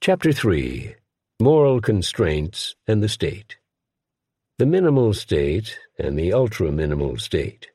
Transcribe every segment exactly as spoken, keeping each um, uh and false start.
Chapter three. Moral Constraints and the State. The minimal state and the ultra-minimal state.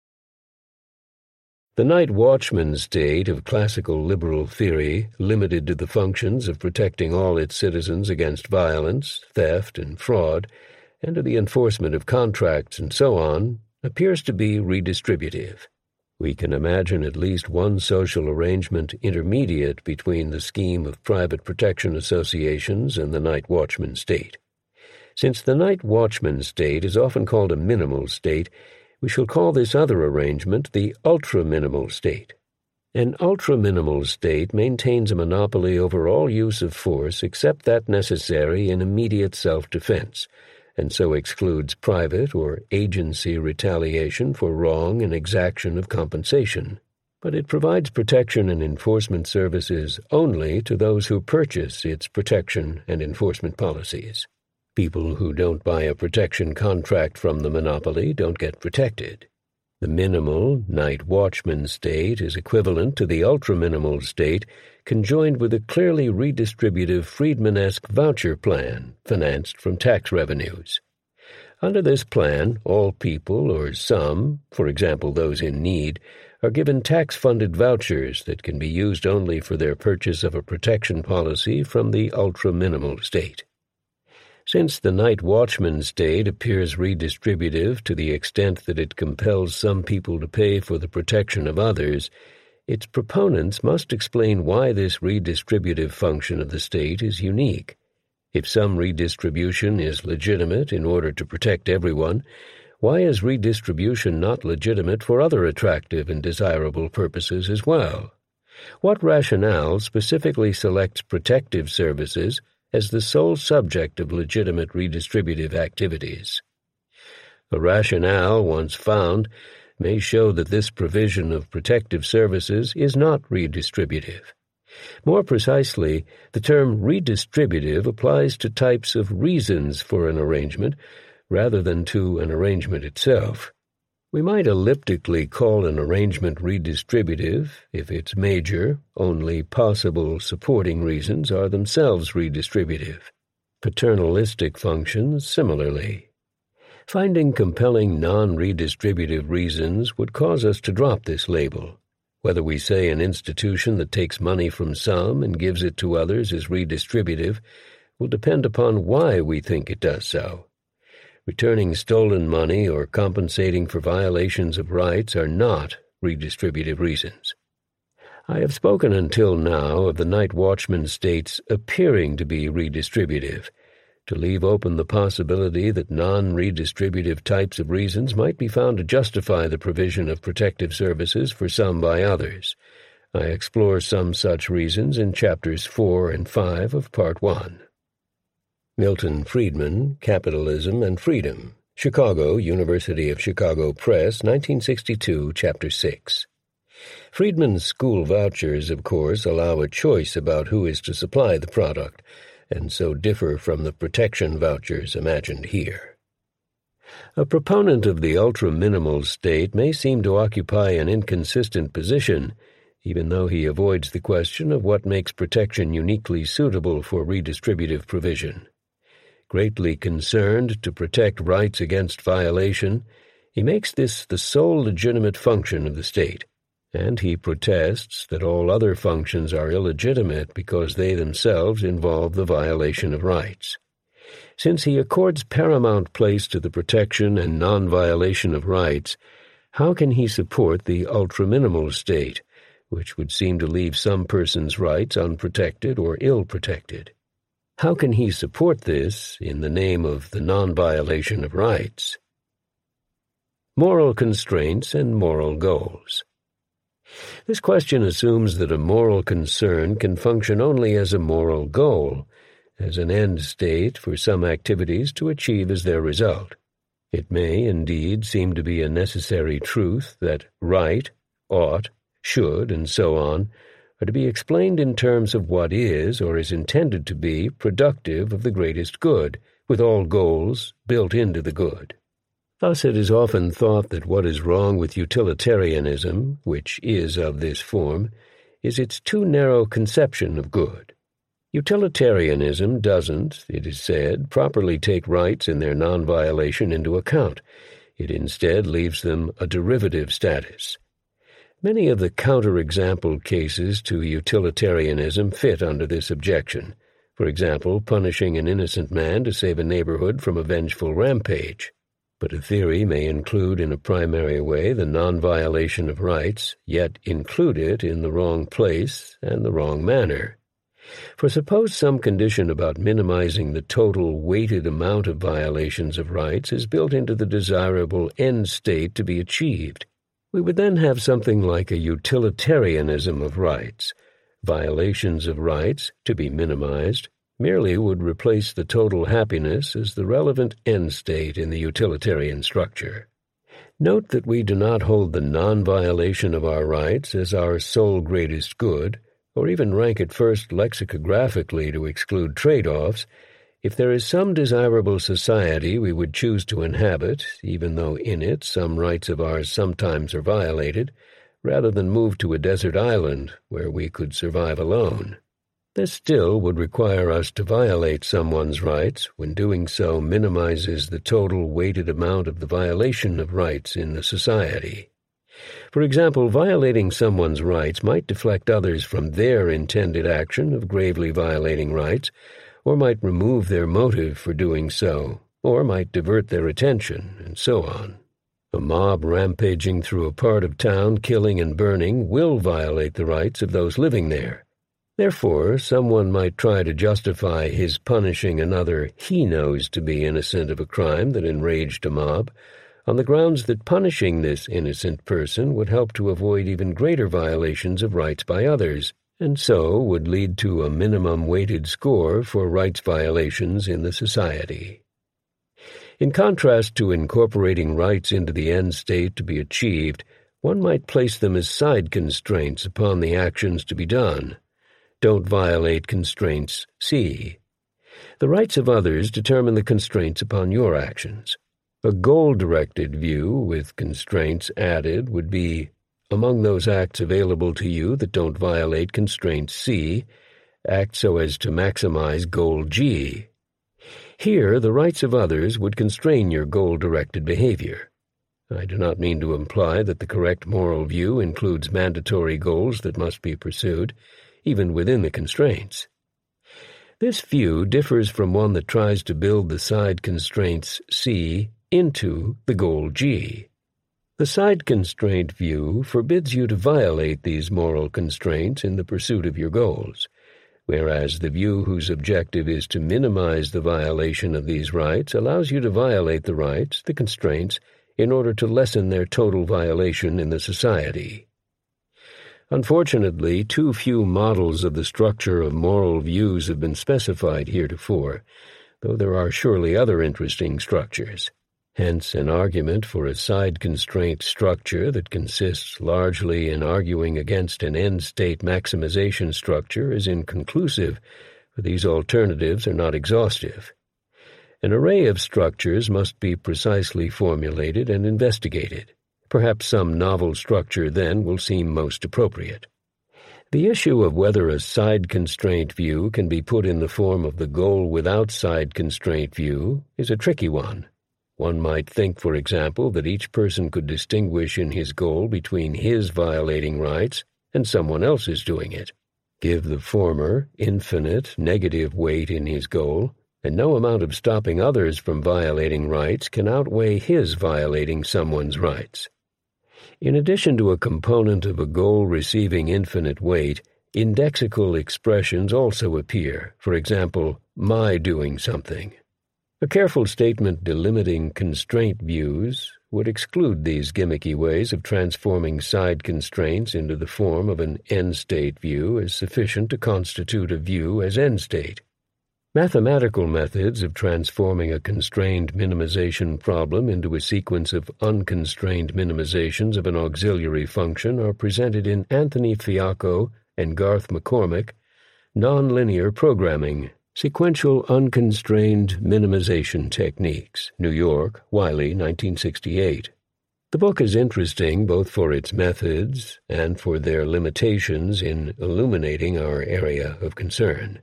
The night watchman state of classical liberal theory, limited to the functions of protecting all its citizens against violence, theft, and fraud, and to the enforcement of contracts and so on, appears to be redistributive. We can imagine at least one social arrangement intermediate between the scheme of private protection associations and the night watchman state. Since the night watchman state is often called a minimal state, we shall call this other arrangement the ultra-minimal state. An ultra-minimal state maintains a monopoly over all use of force except that necessary in immediate self-defense, and so excludes private or agency retaliation for wrong and exaction of compensation. But it provides protection and enforcement services only to those who purchase its protection and enforcement policies. People who don't buy a protection contract from the monopoly don't get protected. The minimal night watchman state is equivalent to the ultra-minimal state, conjoined with a clearly redistributive Friedman-esque voucher plan financed from tax revenues. Under this plan, all people, or some, for example those in need, are given tax-funded vouchers that can be used only for their purchase of a protection policy from the ultra-minimal state. Since the night watchman state appears redistributive to the extent that it compels some people to pay for the protection of others, its proponents must explain why this redistributive function of the state is unique. If some redistribution is legitimate in order to protect everyone, why is redistribution not legitimate for other attractive and desirable purposes as well? What rationale specifically selects protective services as the sole subject of legitimate redistributive activities? A rationale, once found, may show that this provision of protective services is not redistributive. More precisely, the term redistributive applies to types of reasons for an arrangement rather than to an arrangement itself. We might elliptically call an arrangement redistributive if its major, only possible supporting reasons are themselves redistributive. Paternalistic functions similarly. Finding compelling non-redistributive reasons would cause us to drop this label. Whether we say an institution that takes money from some and gives it to others is redistributive will depend upon why we think it does so. Returning stolen money or compensating for violations of rights are not redistributive reasons. I have spoken until now of the night watchman states appearing to be redistributive, to leave open the possibility that non-redistributive types of reasons might be found to justify the provision of protective services for some by others. I explore some such reasons in chapters four and five of part one. Milton Friedman, Capitalism and Freedom, Chicago, University of Chicago Press, nineteen sixty-two, Chapter six. Friedman's school vouchers, of course, allow a choice about who is to supply the product, and so differ from the protection vouchers imagined here. A proponent of the ultra-minimal state may seem to occupy an inconsistent position, even though he avoids the question of what makes protection uniquely suitable for redistributive provision. Greatly concerned to protect rights against violation, he makes this the sole legitimate function of the state, and he protests that all other functions are illegitimate because they themselves involve the violation of rights. Since he accords paramount place to the protection and non-violation of rights, how can he support the ultra-minimal state, which would seem to leave some persons' rights unprotected or ill-protected? How can he support this in the name of the non-violation of rights? Moral constraints and moral goals. This question assumes that a moral concern can function only as a moral goal, as an end state for some activities to achieve as their result. It may, indeed, seem to be a necessary truth that right, ought, should, and so on, are to be explained in terms of what is, or is intended to be, productive of the greatest good, with all goals built into the good. Thus it is often thought that what is wrong with utilitarianism, which is of this form, is its too narrow conception of good. Utilitarianism doesn't, it is said, properly take rights in their non-violation into account. It instead leaves them a derivative status. Many of the counterexample cases to utilitarianism fit under this objection. For example, punishing an innocent man to save a neighborhood from a vengeful rampage. But a theory may include in a primary way the non-violation of rights, yet include it in the wrong place and the wrong manner. For suppose some condition about minimizing the total weighted amount of violations of rights is built into the desirable end state to be achieved. We would then have something like a utilitarianism of rights. Violations of rights, to be minimized, merely would replace the total happiness as the relevant end state in the utilitarian structure. Note that we do not hold the non-violation of our rights as our sole greatest good, or even rank it first lexicographically to exclude trade-offs. If there is some desirable society we would choose to inhabit, even though in it some rights of ours sometimes are violated, rather than move to a desert island where we could survive alone. This still would require us to violate someone's rights when doing so minimizes the total weighted amount of the violation of rights in the society. For example, violating someone's rights might deflect others from their intended action of gravely violating rights, or might remove their motive for doing so, or might divert their attention, and so on. A mob rampaging through a part of town, killing and burning, will violate the rights of those living there. Therefore, someone might try to justify his punishing another he knows to be innocent of a crime that enraged a mob, on the grounds that punishing this innocent person would help to avoid even greater violations of rights by others, and so would lead to a minimum weighted score for rights violations in the society. In contrast to incorporating rights into the end state to be achieved, one might place them as side constraints upon the actions to be done. Don't violate constraints C. The rights of others determine the constraints upon your actions. A goal-directed view with constraints added would be, among those acts available to you that don't violate constraint C, act so as to maximize goal G. Here, the rights of others would constrain your goal-directed behavior. I do not mean to imply that the correct moral view includes mandatory goals that must be pursued, even within the constraints. This view differs from one that tries to build the side constraints C into the goal G. The side constraint view forbids you to violate these moral constraints in the pursuit of your goals, whereas the view whose objective is to minimize the violation of these rights allows you to violate the rights, the constraints, in order to lessen their total violation in the society. Unfortunately, too few models of the structure of moral views have been specified heretofore, though there are surely other interesting structures. Hence, an argument for a side-constraint structure that consists largely in arguing against an end-state maximization structure is inconclusive, for these alternatives are not exhaustive. An array of structures must be precisely formulated and investigated. Perhaps some novel structure then will seem most appropriate. The issue of whether a side-constraint view can be put in the form of the goal without side-constraint view is a tricky one. One might think, for example, that each person could distinguish in his goal between his violating rights and someone else's doing it. Give the former infinite negative weight in his goal, and no amount of stopping others from violating rights can outweigh his violating someone's rights. In addition to a component of a goal receiving infinite weight, indexical expressions also appear, for example, my doing something. A careful statement delimiting constraint views would exclude these gimmicky ways of transforming side constraints into the form of an end-state view as sufficient to constitute a view as end-state. Mathematical methods of transforming a constrained minimization problem into a sequence of unconstrained minimizations of an auxiliary function are presented in Anthony Fiacco and Garth McCormick, Nonlinear Programming, Sequential Unconstrained Minimization Techniques, New York, Wiley, nineteen sixty-eight. The book is interesting both for its methods and for their limitations in illuminating our area of concern.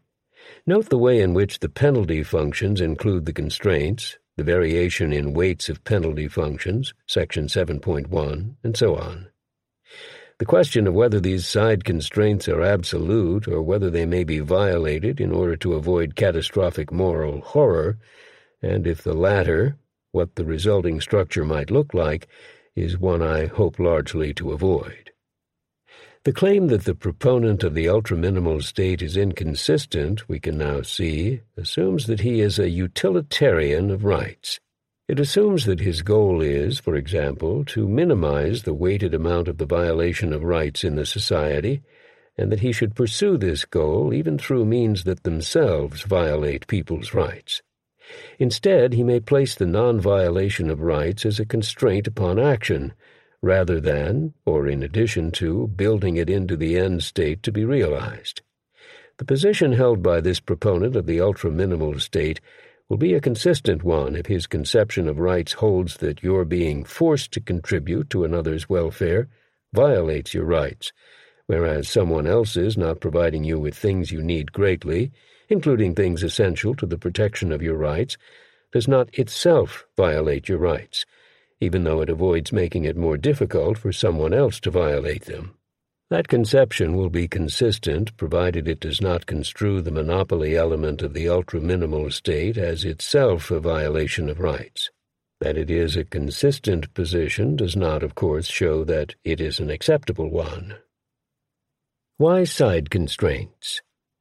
Note the way in which the penalty functions include the constraints, the variation in weights of penalty functions, section seven point one, and so on. The question of whether these side constraints are absolute or whether they may be violated in order to avoid catastrophic moral horror, and if the latter, what the resulting structure might look like, is one I hope largely to avoid. The claim that the proponent of the ultra-minimal state is inconsistent, we can now see, assumes that he is a utilitarian of rights. It assumes that his goal is, for example, to minimize the weighted amount of the violation of rights in the society, and that he should pursue this goal even through means that themselves violate people's rights. Instead, he may place the non-violation of rights as a constraint upon action, rather than, or in addition to, building it into the end state to be realized. The position held by this proponent of the ultra-minimal state will be a consistent one if his conception of rights holds that your being forced to contribute to another's welfare violates your rights, whereas someone else's not providing you with things you need greatly, including things essential to the protection of your rights, does not itself violate your rights, even though it avoids making it more difficult for someone else to violate them. That conception will be consistent provided it does not construe the monopoly element of the ultra-minimal state as itself a violation of rights. That it is a consistent position does not, of course, show that it is an acceptable one. Why side constraints?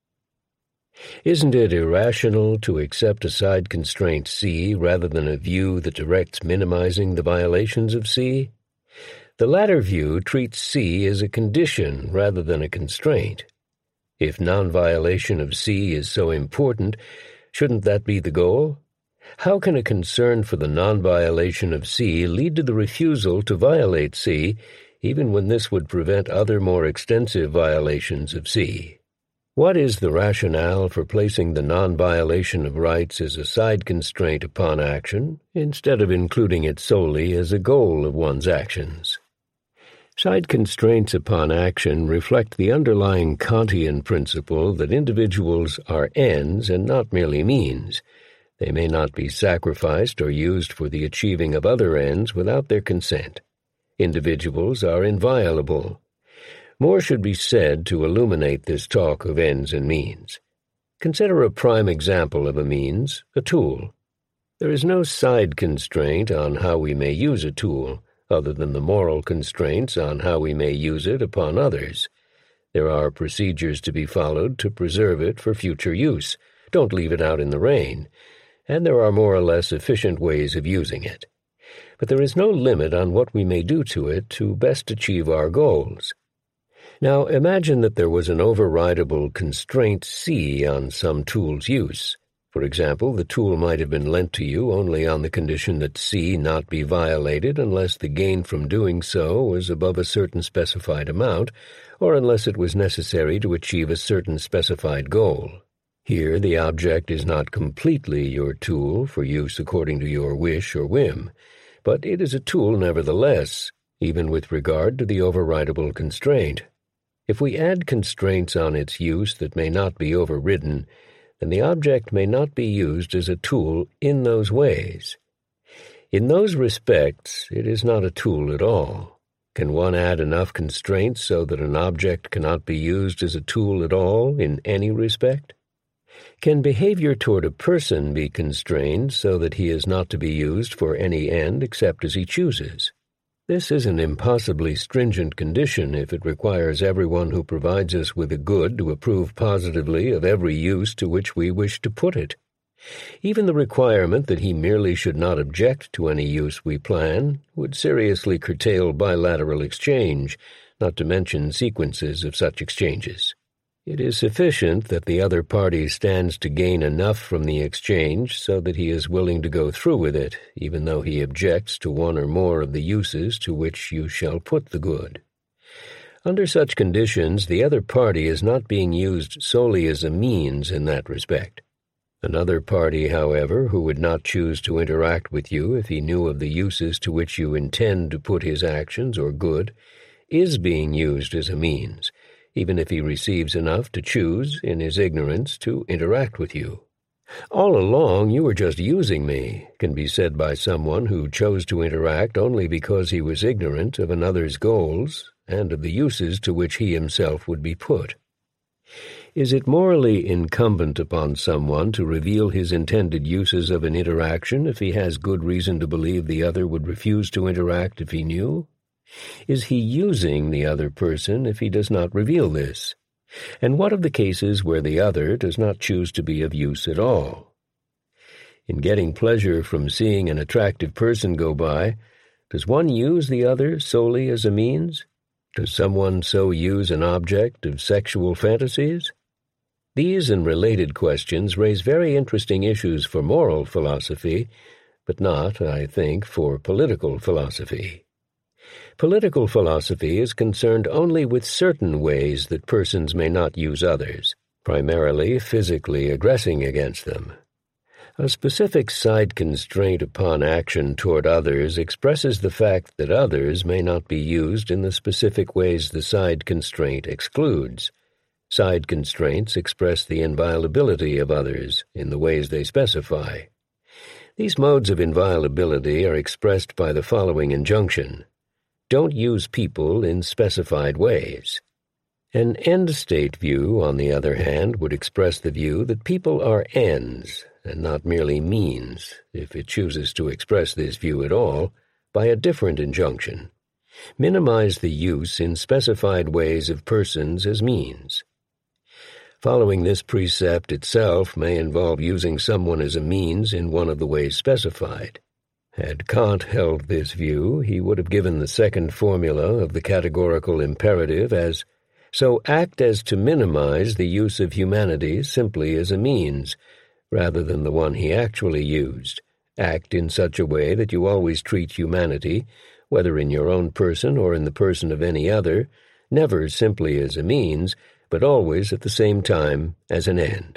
Isn't it irrational to accept a side constraint C rather than a view that directs minimizing the violations of C? The latter view treats C as a condition rather than a constraint. If non-violation of C is so important, shouldn't that be the goal? How can a concern for the non-violation of C lead to the refusal to violate C, even when this would prevent other more extensive violations of C? What is the rationale for placing the non-violation of rights as a side constraint upon action, instead of including it solely as a goal of one's actions? Side constraints upon action reflect the underlying Kantian principle that individuals are ends and not merely means. They may not be sacrificed or used for the achieving of other ends without their consent. Individuals are inviolable. More should be said to illuminate this talk of ends and means. Consider a prime example of a means, a tool. There is no side constraint on how we may use a tool, other than the moral constraints on how we may use it upon others. There are procedures to be followed to preserve it for future use. Don't leave it out in the rain. And there are more or less efficient ways of using it. But there is no limit on what we may do to it to best achieve our goals. Now imagine that there was an overridable constraint C on some tool's use. For example, the tool might have been lent to you only on the condition that C not be violated unless the gain from doing so was above a certain specified amount, or unless it was necessary to achieve a certain specified goal. Here the object is not completely your tool for use according to your wish or whim, but it is a tool nevertheless, even with regard to the overridable constraint. If we add constraints on its use that may not be overridden, then the object may not be used as a tool in those ways. In those respects, it is not a tool at all. Can one add enough constraints so that an object cannot be used as a tool at all in any respect? Can behavior toward a person be constrained so that he is not to be used for any end except as he chooses? This is an impossibly stringent condition if it requires everyone who provides us with a good to approve positively of every use to which we wish to put it. Even the requirement that he merely should not object to any use we plan would seriously curtail bilateral exchange, not to mention sequences of such exchanges. It is sufficient that the other party stands to gain enough from the exchange so that he is willing to go through with it, even though he objects to one or more of the uses to which you shall put the good. Under such conditions, the other party is not being used solely as a means in that respect. Another party, however, who would not choose to interact with you if he knew of the uses to which you intend to put his actions or good, is being used as a means, even if he receives enough to choose, in his ignorance, to interact with you. All along you were just using me, can be said by someone who chose to interact only because he was ignorant of another's goals and of the uses to which he himself would be put. Is it morally incumbent upon someone to reveal his intended uses of an interaction if he has good reason to believe the other would refuse to interact if he knew? Is he using the other person if he does not reveal this? And what of the cases where the other does not choose to be of use at all? In getting pleasure from seeing an attractive person go by, does one use the other solely as a means? Does someone so use an object of sexual fantasies? These and related questions raise very interesting issues for moral philosophy, but not, I think, for political philosophy. Political philosophy is concerned only with certain ways that persons may not use others, primarily physically aggressing against them. A specific side constraint upon action toward others expresses the fact that others may not be used in the specific ways the side constraint excludes. Side constraints express the inviolability of others in the ways they specify. These modes of inviolability are expressed by the following injunction: don't use people in specified ways. An end-state view, on the other hand, would express the view that people are ends, and not merely means, if it chooses to express this view at all, by a different injunction: minimize the use in specified ways of persons as means. Following this precept itself may involve using someone as a means in one of the ways specified. Had Kant held this view, he would have given the second formula of the categorical imperative as, so act as to minimize the use of humanity simply as a means, rather than the one he actually used. Act in such a way that you always treat humanity, whether in your own person or in the person of any other, never simply as a means, but always at the same time as an end.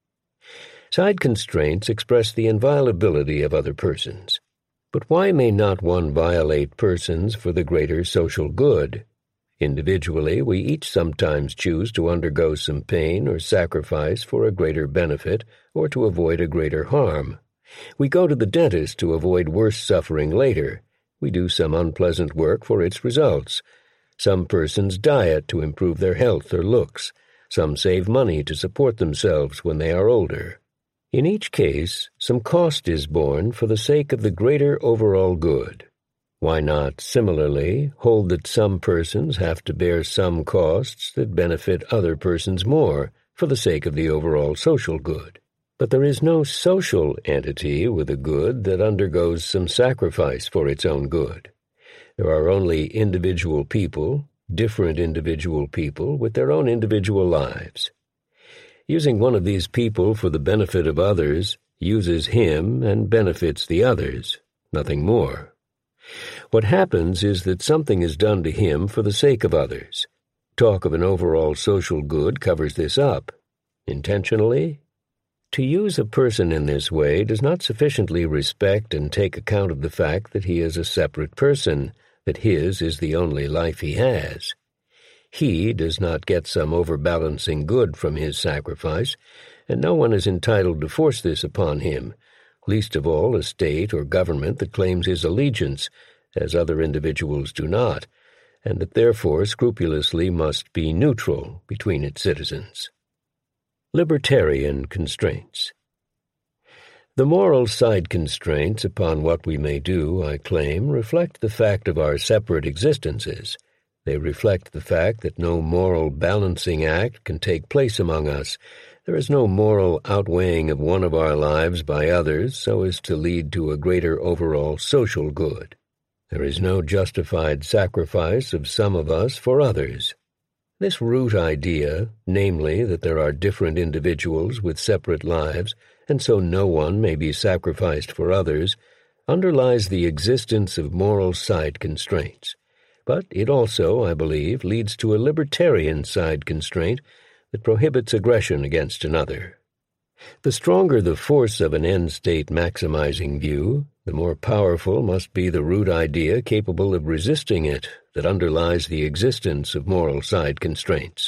Side constraints express the inviolability of other persons. But why may not one violate persons for the greater social good? Individually, we each sometimes choose to undergo some pain or sacrifice for a greater benefit or to avoid a greater harm. We go to the dentist to avoid worse suffering later. We do some unpleasant work for its results. Some persons diet to improve their health or looks. Some save money to support themselves when they are older. In each case, some cost is borne for the sake of the greater overall good. Why not, similarly, hold that some persons have to bear some costs that benefit other persons more for the sake of the overall social good? But there is no social entity with a good that undergoes some sacrifice for its own good. There are only individual people, different individual people, with their own individual lives. Using one of these people for the benefit of others uses him and benefits the others, nothing more. What happens is that something is done to him for the sake of others. Talk of an overall social good covers this up. Intentionally? To use a person in this way does not sufficiently respect and take account of the fact that he is a separate person, that his is the only life he has. He does not get some overbalancing good from his sacrifice, and no one is entitled to force this upon him, least of all a state or government that claims his allegiance, as other individuals do not, and that therefore scrupulously must be neutral between its citizens. Libertarian constraints. The moral side constraints upon what we may do, I claim, reflect the fact of our separate existences. They reflect the fact that no moral balancing act can take place among us. There is no moral outweighing of one of our lives by others so as to lead to a greater overall social good. There is no justified sacrifice of some of us for others. This root idea, namely that there are different individuals with separate lives, and so no one may be sacrificed for others, underlies the existence of moral side constraints. But it also, I believe, leads to a libertarian side constraint that prohibits aggression against another. The stronger the force of an end-state maximizing view, the more powerful must be the root idea capable of resisting it that underlies the existence of moral side constraints.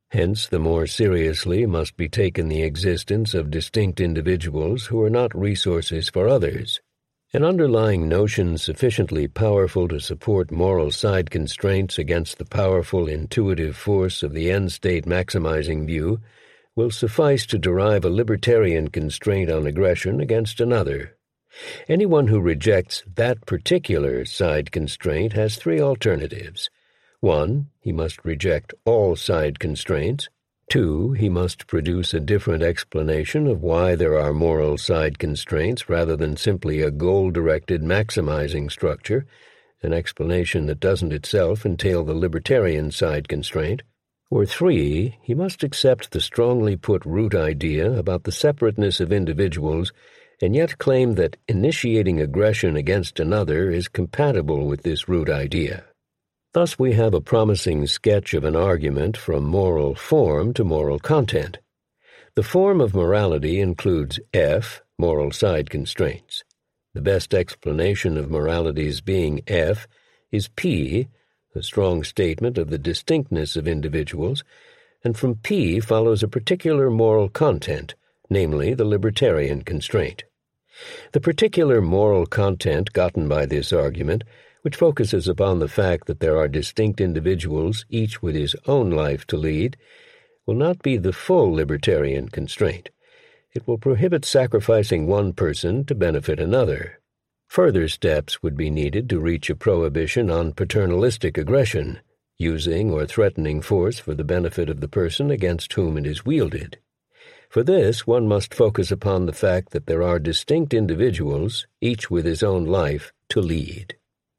Hence, the more seriously must be taken the existence of distinct individuals who are not resources for others. An underlying notion sufficiently powerful to support moral side constraints against the powerful intuitive force of the end-state maximizing view will suffice to derive a libertarian constraint on aggression against another. Anyone who rejects that particular side constraint has three alternatives. One, he must reject all side constraints. Two, he must produce a different explanation of why there are moral side constraints rather than simply a goal-directed maximizing structure, an explanation that doesn't itself entail the libertarian side constraint. Or three, he must accept the strongly put root idea about the separateness of individuals and yet claim that initiating aggression against another is compatible with this root idea. Thus we have a promising sketch of an argument from moral form to moral content. The form of morality includes F, moral side constraints. The best explanation of morality's being F is P, a strong statement of the distinctness of individuals, and from P follows a particular moral content, namely the libertarian constraint. The particular moral content gotten by this argument, which focuses upon the fact that there are distinct individuals, each with his own life to lead, will not be the full libertarian constraint. It will prohibit sacrificing one person to benefit another. Further steps would be needed to reach a prohibition on paternalistic aggression, using or threatening force for the benefit of the person against whom it is wielded. For this, one must focus upon the fact that there are distinct individuals, each with his own life, to lead.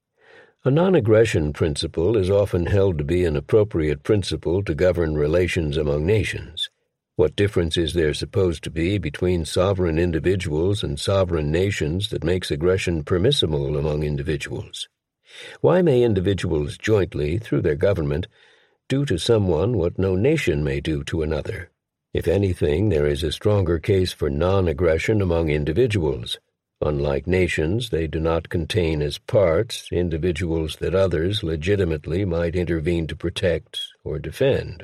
A non-aggression principle is often held to be an appropriate principle to govern relations among nations. What difference is there supposed to be between sovereign individuals and sovereign nations that makes aggression permissible among individuals? Why may individuals jointly, through their government, do to someone what no nation may do to another? If anything, there is a stronger case for non-aggression among individuals. Unlike nations, they do not contain as parts individuals that others legitimately might intervene to protect or defend.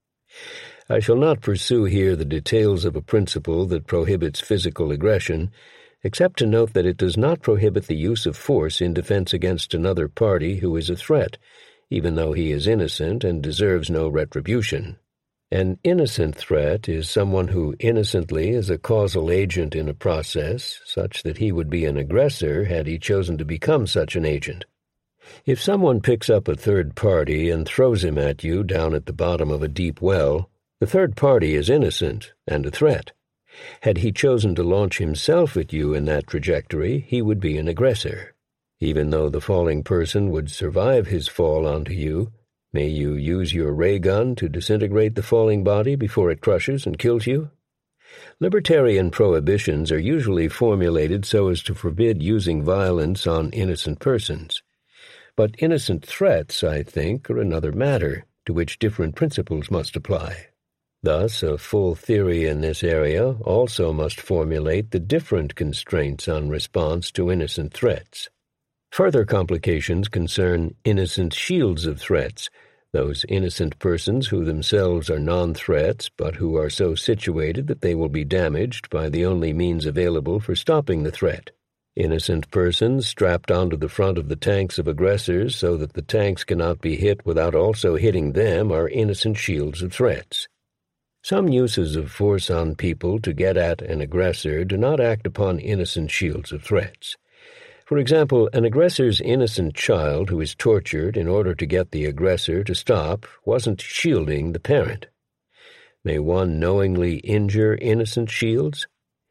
I shall not pursue here the details of a principle that prohibits physical aggression, except to note that it does not prohibit the use of force in defense against another party who is a threat, even though he is innocent and deserves no retribution. An innocent threat is someone who innocently is a causal agent in a process, such that he would be an aggressor had he chosen to become such an agent. If someone picks up a third party and throws him at you down at the bottom of a deep well, the third party is innocent and a threat. Had he chosen to launch himself at you in that trajectory, he would be an aggressor. Even though the falling person would survive his fall onto you, may you use your ray gun to disintegrate the falling body before it crushes and kills you? Libertarian prohibitions are usually formulated so as to forbid using violence on innocent persons. But innocent threats, I think, are another matter, to which different principles must apply. Thus, a full theory in this area also must formulate the different constraints on response to innocent threats. Further complications concern innocent shields of threats, those innocent persons who themselves are non-threats but who are so situated that they will be damaged by the only means available for stopping the threat. Innocent persons strapped onto the front of the tanks of aggressors so that the tanks cannot be hit without also hitting them are innocent shields of threats. Some uses of force on people to get at an aggressor do not act upon innocent shields of threats. For example, an aggressor's innocent child who is tortured in order to get the aggressor to stop wasn't shielding the parent. May one knowingly injure innocent shields?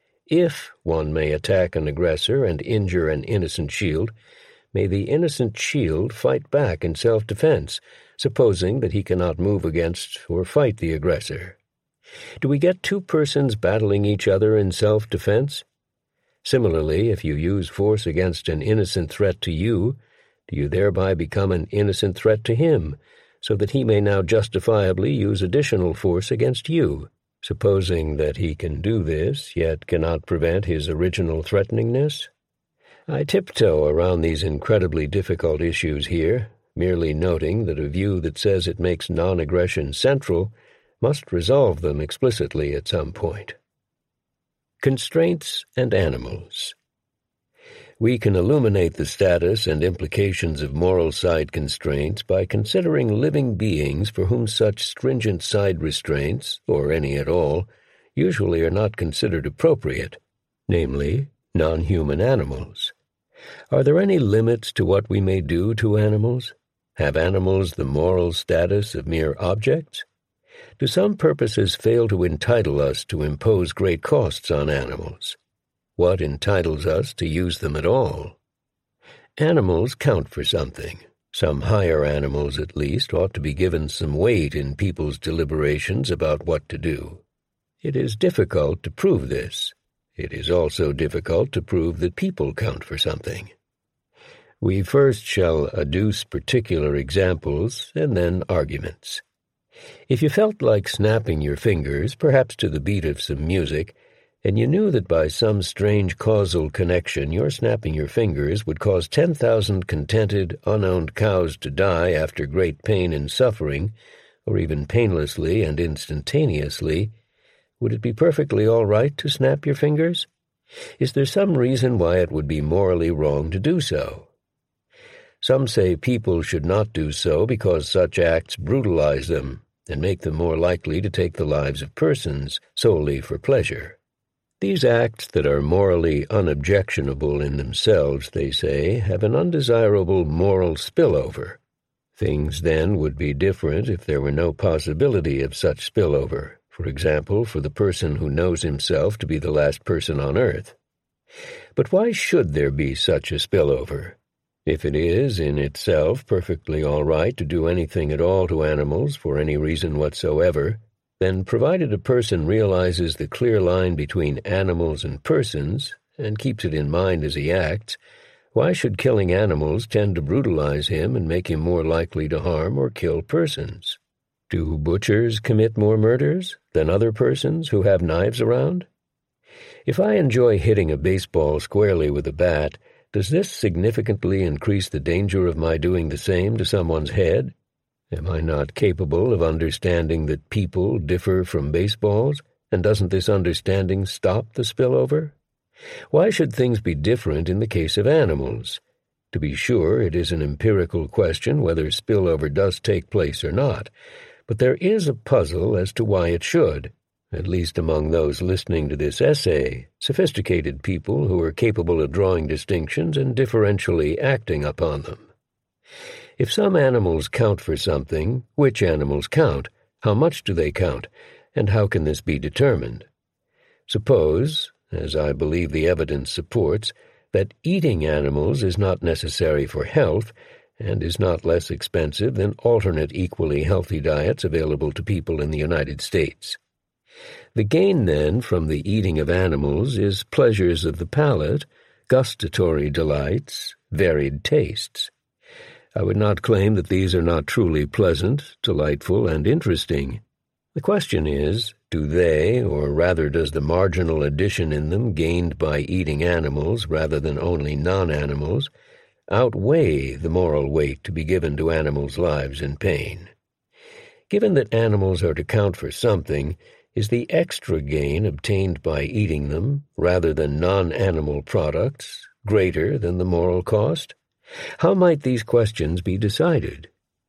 If one may attack an aggressor and injure an innocent shield, may the innocent shield fight back in self-defense, supposing that he cannot move against or fight the aggressor. Do we get two persons battling each other in self-defense? Similarly, if you use force against an innocent threat to you, do you thereby become an innocent threat to him, so that he may now justifiably use additional force against you, supposing that he can do this, yet cannot prevent his original threateningness? I tiptoe around these incredibly difficult issues here, merely noting that a view that says it makes non-aggression central must resolve them explicitly at some point. Constraints and animals. We can illuminate the status and implications of moral side constraints by considering living beings for whom such stringent side restraints, or any at all, usually are not considered appropriate, namely, non-human animals. Are there any limits to what we may do to animals? Have animals the moral status of mere objects? Do some purposes fail to entitle us to impose great costs on animals? What entitles us to use them at all? Animals count for something. Some higher animals, at least, ought to be given some weight in people's deliberations about what to do. It is difficult to prove this. It is also difficult to prove that people count for something. We first shall adduce particular examples and then arguments. If you felt like snapping your fingers, perhaps to the beat of some music, and you knew that by some strange causal connection your snapping your fingers would cause ten thousand contented, unowned cows to die after great pain and suffering, or even painlessly and instantaneously, would it be perfectly all right to snap your fingers? Is there some reason why it would be morally wrong to do so? Some say people should not do so because such acts brutalize them and make them more likely to take the lives of persons solely for pleasure. These acts that are morally unobjectionable in themselves, they say, have an undesirable moral spillover. Things then would be different if there were no possibility of such spillover, for example, for the person who knows himself to be the last person on earth. But why should there be such a spillover? If it is, in itself, perfectly all right to do anything at all to animals for any reason whatsoever, then provided a person realizes the clear line between animals and persons, and keeps it in mind as he acts, why should killing animals tend to brutalize him and make him more likely to harm or kill persons? Do butchers commit more murders than other persons who have knives around? If I enjoy hitting a baseball squarely with a bat, does this significantly increase the danger of my doing the same to someone's head? Am I not capable of understanding that people differ from baseballs, and doesn't this understanding stop the spillover? Why should things be different in the case of animals? To be sure, it is an empirical question whether spillover does take place or not, but there is a puzzle as to why it should, at least among those listening to this essay, sophisticated people who are capable of drawing distinctions and differentially acting upon them. If some animals count for something, which animals count? How much do they count? And how can this be determined? Suppose, as I believe the evidence supports, that eating animals is not necessary for health, and is not less expensive than alternate equally healthy diets available to people in the United States. The gain, then, from the eating of animals is pleasures of the palate, gustatory delights, varied tastes. I would not claim that these are not truly pleasant, delightful, and interesting. The question is, do they, or rather does the marginal addition in them gained by eating animals rather than only non-animals, outweigh the moral weight to be given to animals' lives and pain? Given that animals are to count for something, is the extra gain obtained by eating them, rather than non-animal products, greater than the moral cost? How might these questions be decided?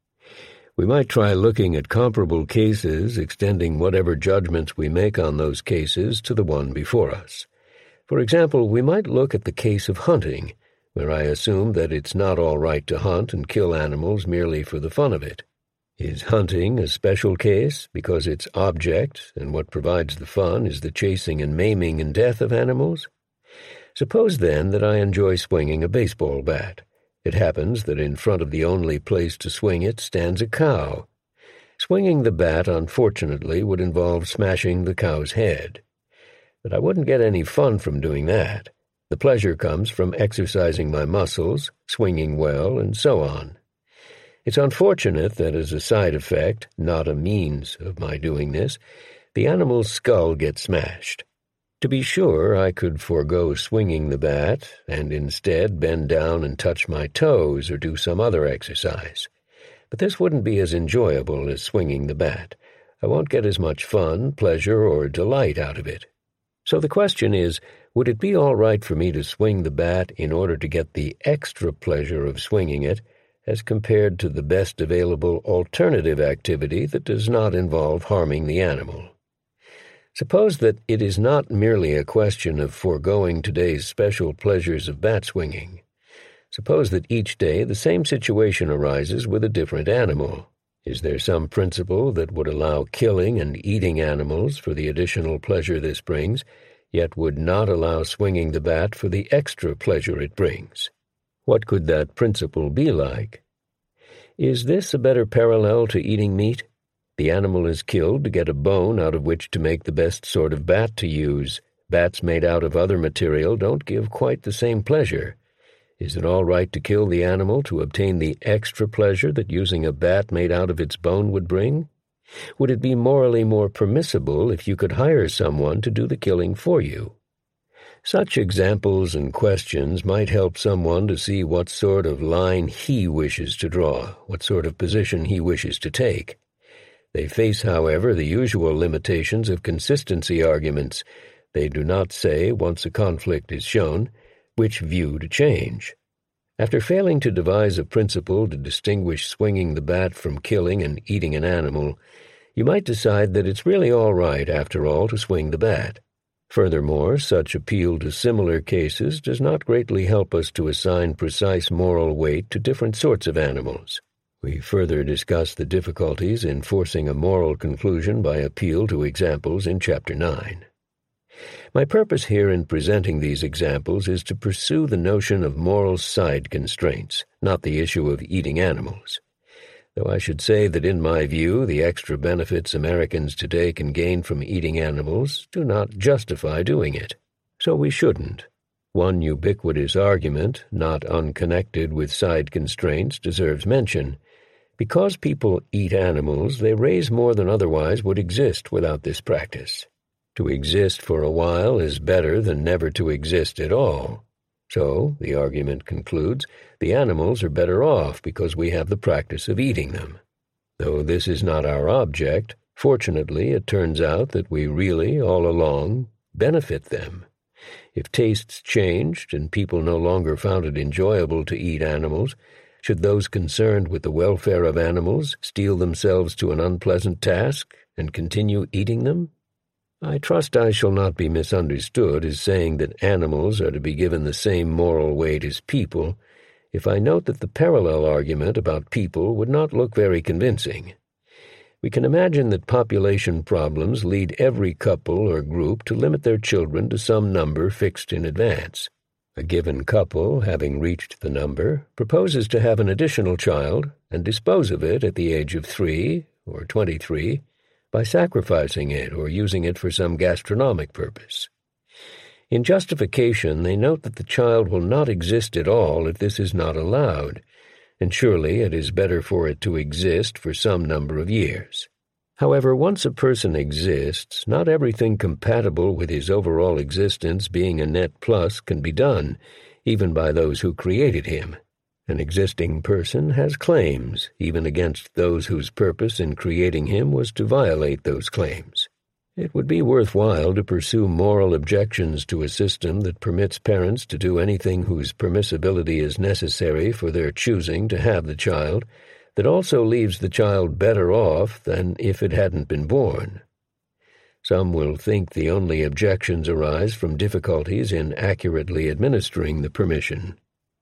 We might try looking at comparable cases, extending whatever judgments we make on those cases to the one before us. For example, we might look at the case of hunting, where I assume that it's not all right to hunt and kill animals merely for the fun of it. Is hunting a special case because its object and what provides the fun is the chasing and maiming and death of animals? Suppose, then, that I enjoy swinging a baseball bat. It happens that in front of the only place to swing it stands a cow. Swinging the bat, unfortunately, would involve smashing the cow's head. But I wouldn't get any fun from doing that. The pleasure comes from exercising my muscles, swinging well, and so on. It's unfortunate that as a side effect, not a means of my doing this, the animal's skull gets smashed. To be sure, I could forego swinging the bat, and instead bend down and touch my toes or do some other exercise. But this wouldn't be as enjoyable as swinging the bat. I won't get as much fun, pleasure, or delight out of it. So the question is, would it be all right for me to swing the bat in order to get the extra pleasure of swinging it, as compared to the best available alternative activity that does not involve harming the animal? Suppose that it is not merely a question of foregoing today's special pleasures of bat swinging. Suppose that each day the same situation arises with a different animal. Is there some principle that would allow killing and eating animals for the additional pleasure this brings, yet would not allow swinging the bat for the extra pleasure it brings? What could that principle be like? Is this a better parallel to eating meat? The animal is killed to get a bone out of which to make the best sort of bat to use. Bats made out of other material don't give quite the same pleasure. Is it all right to kill the animal to obtain the extra pleasure that using a bat made out of its bone would bring? Would it be morally more permissible if you could hire someone to do the killing for you? Such examples and questions might help someone to see what sort of line he wishes to draw, what sort of position he wishes to take. They face, however, the usual limitations of consistency arguments. They do not say, once a conflict is shown, which view to change. After failing to devise a principle to distinguish swinging the bat from killing and eating an animal, you might decide that it's really all right, after all, to swing the bat. Furthermore, such appeal to similar cases does not greatly help us to assign precise moral weight to different sorts of animals. We further discuss the difficulties in forcing a moral conclusion by appeal to examples in Chapter nine. My purpose here in presenting these examples is to pursue the notion of moral side constraints, not the issue of eating animals. Though I should say that in my view the extra benefits Americans today can gain from eating animals do not justify doing it. So we shouldn't. One ubiquitous argument, not unconnected with side constraints, deserves mention. Because people eat animals, they raise more than otherwise would exist without this practice. To exist for a while is better than never to exist at all. So, the argument concludes, the animals are better off because we have the practice of eating them. Though this is not our object, fortunately it turns out that we really, all along, benefit them. If tastes changed and people no longer found it enjoyable to eat animals, should those concerned with the welfare of animals steel themselves to an unpleasant task and continue eating them? I trust I shall not be misunderstood as saying that animals are to be given the same moral weight as people, if I note that the parallel argument about people would not look very convincing. We can imagine that population problems lead every couple or group to limit their children to some number fixed in advance. A given couple, having reached the number, proposes to have an additional child and dispose of it at the age of three or twenty-three, by sacrificing it or using it for some gastronomic purpose. In justification, they note that the child will not exist at all if this is not allowed, and surely it is better for it to exist for some number of years. However, once a person exists, not everything compatible with his overall existence being a net plus can be done, even by those who created him. An existing person has claims, even against those whose purpose in creating him was to violate those claims. It would be worthwhile to pursue moral objections to a system that permits parents to do anything whose permissibility is necessary for their choosing to have the child, that also leaves the child better off than if it hadn't been born. Some will think the only objections arise from difficulties in accurately administering the permission.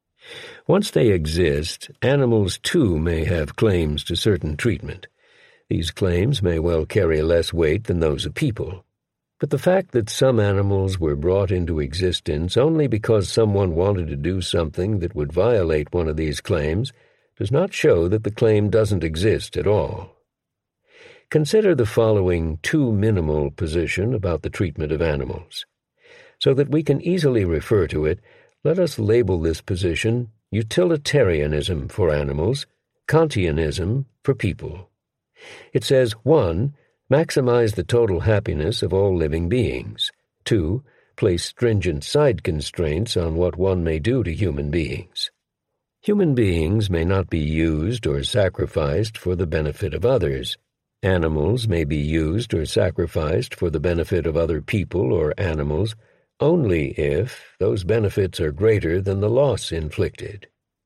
Once they exist, animals too may have claims to certain treatment. These claims may well carry less weight than those of people. But the fact that some animals were brought into existence only because someone wanted to do something that would violate one of these claims does not show that the claim doesn't exist at all. Consider the following too minimal position about the treatment of animals. So that we can easily refer to it, let us label this position utilitarianism for animals, Kantianism for people. It says, one, maximize the total happiness of all living beings. Two, place stringent side constraints on what one may do to human beings. Human beings may not be used or sacrificed for the benefit of others. Animals may be used or sacrificed for the benefit of other people or animals only if those benefits are greater than the loss inflicted.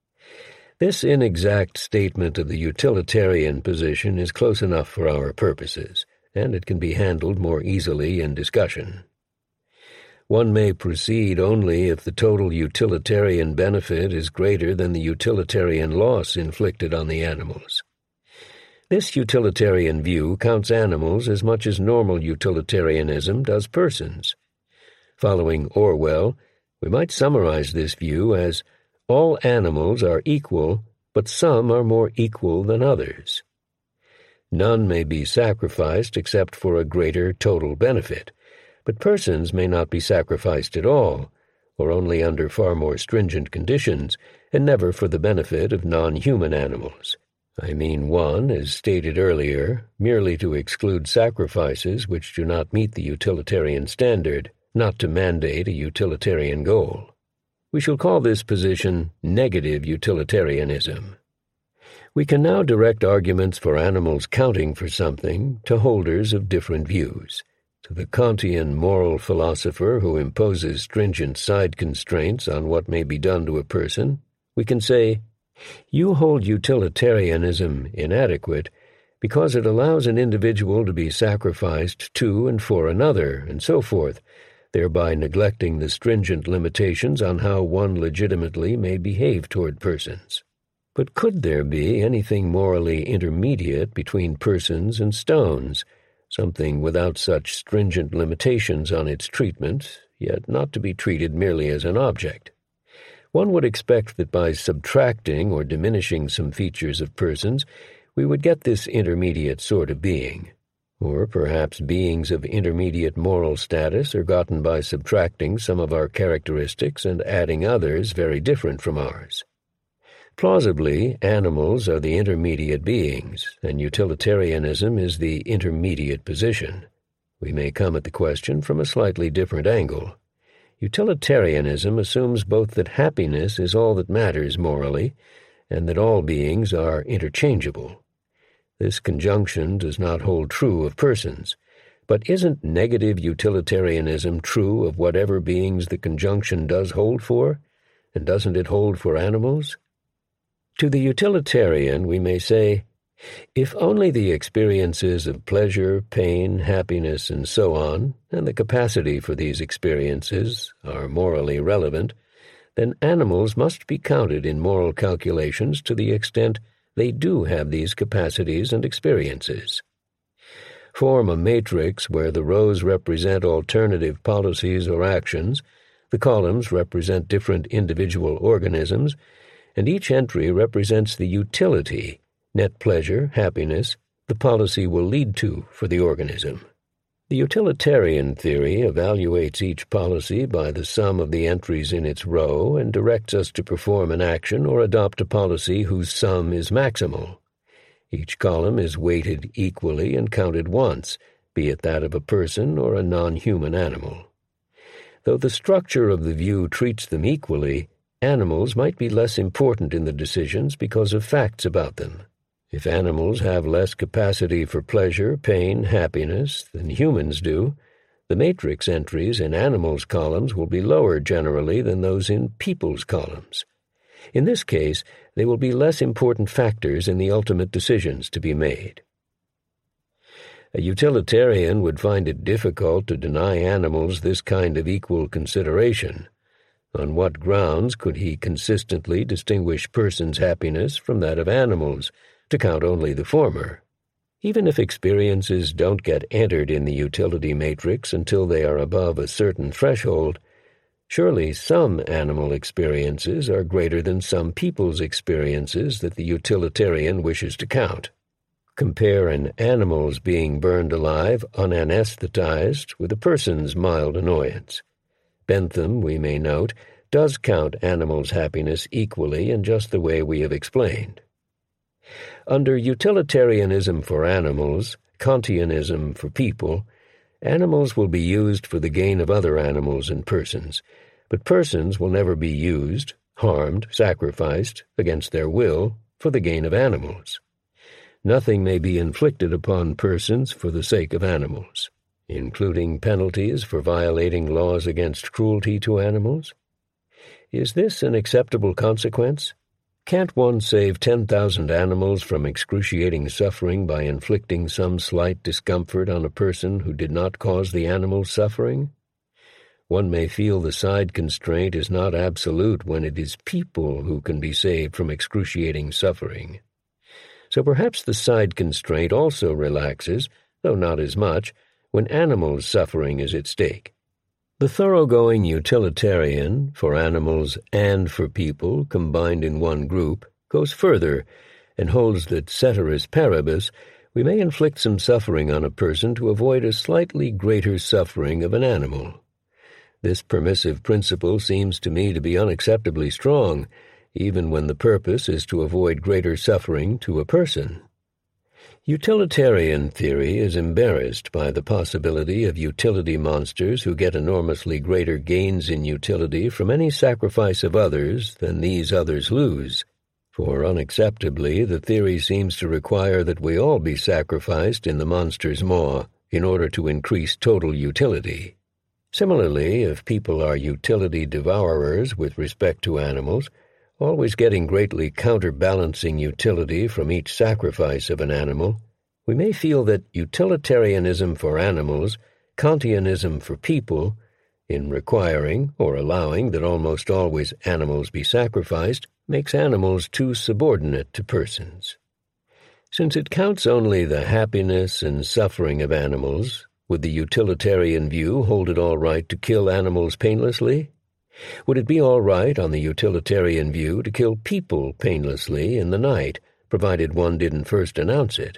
This inexact statement of the utilitarian position is close enough for our purposes, and it can be handled more easily in discussion. One may proceed only if the total utilitarian benefit is greater than the utilitarian loss inflicted on the animals. This utilitarian view counts animals as much as normal utilitarianism does persons. Following Orwell, we might summarize this view as all animals are equal, but some are more equal than others. None may be sacrificed except for a greater total benefit, but persons may not be sacrificed at all, or only under far more stringent conditions, and never for the benefit of non-human animals. I mean one, as stated earlier, merely to exclude sacrifices which do not meet the utilitarian standard, not to mandate a utilitarian goal. We shall call this position negative utilitarianism. We can now direct arguments for animals counting for something to holders of different views. To the Kantian moral philosopher who imposes stringent side constraints on what may be done to a person, we can say, "You hold utilitarianism inadequate because it allows an individual to be sacrificed to and for another, and so forth, thereby neglecting the stringent limitations on how one legitimately may behave toward persons." But could there be anything morally intermediate between persons and stones, something without such stringent limitations on its treatment, yet not to be treated merely as an object? One would expect that by subtracting or diminishing some features of persons, we would get this intermediate sort of being. Or perhaps beings of intermediate moral status are gotten by subtracting some of our characteristics and adding others very different from ours. Plausibly, animals are the intermediate beings, and utilitarianism is the intermediate position. We may come at the question from a slightly different angle. Utilitarianism assumes both that happiness is all that matters morally, and that all beings are interchangeable. This conjunction does not hold true of persons, but isn't negative utilitarianism true of whatever beings the conjunction does hold for, and doesn't it hold for animals? To the utilitarian we may say, if only the experiences of pleasure, pain, happiness, and so on, and the capacity for these experiences, are morally relevant, then animals must be counted in moral calculations to the extent they do have these capacities and experiences. Form a matrix where the rows represent alternative policies or actions, the columns represent different individual organisms, and each entry represents the utility, net pleasure, happiness, the policy will lead to for the organism. The utilitarian theory evaluates each policy by the sum of the entries in its row and directs us to perform an action or adopt a policy whose sum is maximal. Each column is weighted equally and counted once, be it that of a person or a non-human animal. Though the structure of the view treats them equally, animals might be less important in the decisions because of facts about them. If animals have less capacity for pleasure, pain, happiness than humans do, the matrix entries in animals' columns will be lower generally than those in people's columns. In this case, they will be less important factors in the ultimate decisions to be made. A utilitarian would find it difficult to deny animals this kind of equal consideration. On what grounds could he consistently distinguish persons' happiness from that of animals, to count only the former? Even if experiences don't get entered in the utility matrix until they are above a certain threshold, surely some animal experiences are greater than some people's experiences that the utilitarian wishes to count. Compare an animal's being burned alive unanesthetized with a person's mild annoyance. Bentham, we may note, does count animals' happiness equally in just the way we have explained. Under utilitarianism for animals, Kantianism for people, animals will be used for the gain of other animals and persons, but persons will never be used, harmed, sacrificed, against their will, for the gain of animals. nothing may be inflicted upon persons for the sake of animals, including penalties for violating laws against cruelty to animals? Is this an acceptable consequence? Can't one save ten thousand animals from excruciating suffering by inflicting some slight discomfort on a person who did not cause the animal's suffering? One may feel the side constraint is not absolute when it is people who can be saved from excruciating suffering. So perhaps the side constraint also relaxes, though not as much, when animals' suffering is at stake. The thoroughgoing utilitarian, for animals and for people combined in one group, goes further and holds that ceteris paribus we may inflict some suffering on a person to avoid a slightly greater suffering of an animal. This permissive principle seems to me to be unacceptably strong, even when the purpose is to avoid greater suffering to a person. Utilitarian theory is embarrassed by the possibility of utility monsters who get enormously greater gains in utility from any sacrifice of others than these others lose, for unacceptably the theory seems to require that we all be sacrificed in the monster's maw in order to increase total utility. Similarly, if people are utility devourers with respect to animals, always getting greatly counterbalancing utility from each sacrifice of an animal, we may feel that utilitarianism for animals, Kantianism for people, in requiring or allowing that almost always animals be sacrificed, makes animals too subordinate to persons. Since it counts only the happiness and suffering of animals, would the utilitarian view hold it all right to kill animals painlessly? Would it be all right on the utilitarian view to kill people painlessly in the night, provided one didn't first announce it?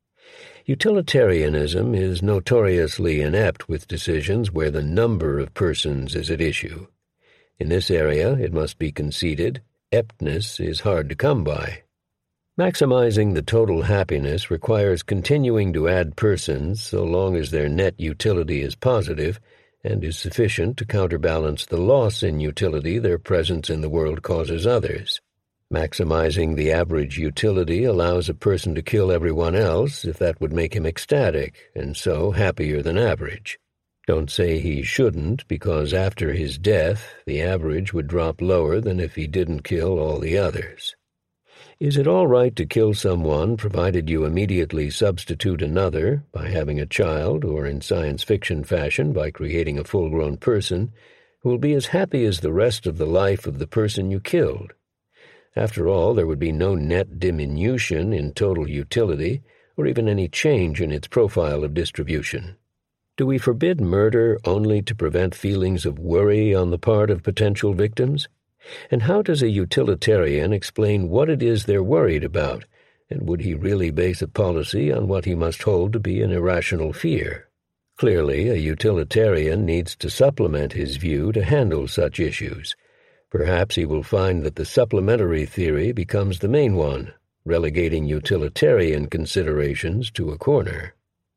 Utilitarianism is notoriously inept with decisions where the number of persons is at issue. In this area, it must be conceded, eptness is hard to come by. Maximizing the total happiness requires continuing to add persons so long as their net utility is positive and is sufficient to counterbalance the loss in utility their presence in the world causes others. Maximizing the average utility allows a person to kill everyone else if that would make him ecstatic, and so happier than average. Don't say he shouldn't, because after his death the average would drop lower than if he didn't kill all the others. Is it all right to kill someone provided you immediately substitute another by having a child, or in science fiction fashion by creating a full-grown person, who will be as happy as the rest of the life of the person you killed? After all, there would be no net diminution in total utility, or even any change in its profile of distribution. Do we forbid murder only to prevent feelings of worry on the part of potential victims? And how does a utilitarian explain what it is they're worried about, and would he really base a policy on what he must hold to be an irrational fear? Clearly, a utilitarian needs to supplement his view to handle such issues. Perhaps he will find that the supplementary theory becomes the main one, relegating utilitarian considerations to a corner.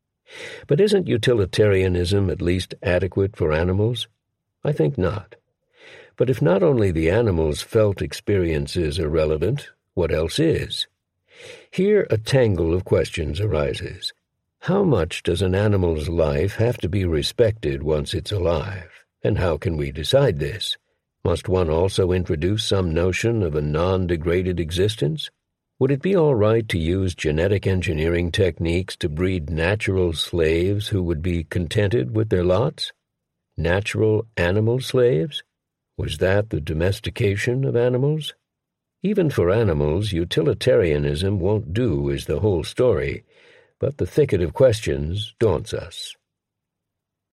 But isn't utilitarianism at least adequate for animals? I think not. But if not only the animal's felt experiences are relevant, what else is? Here a tangle of questions arises. How much does an animal's life have to be respected once it's alive? And how can we decide this? Must one also introduce some notion of a non-degraded existence? Would it be all right to use genetic engineering techniques to breed natural slaves who would be contented with their lots? Natural animal slaves? Was that the domestication of animals? Even for animals, utilitarianism won't do as the whole story, but the thicket of questions daunts us.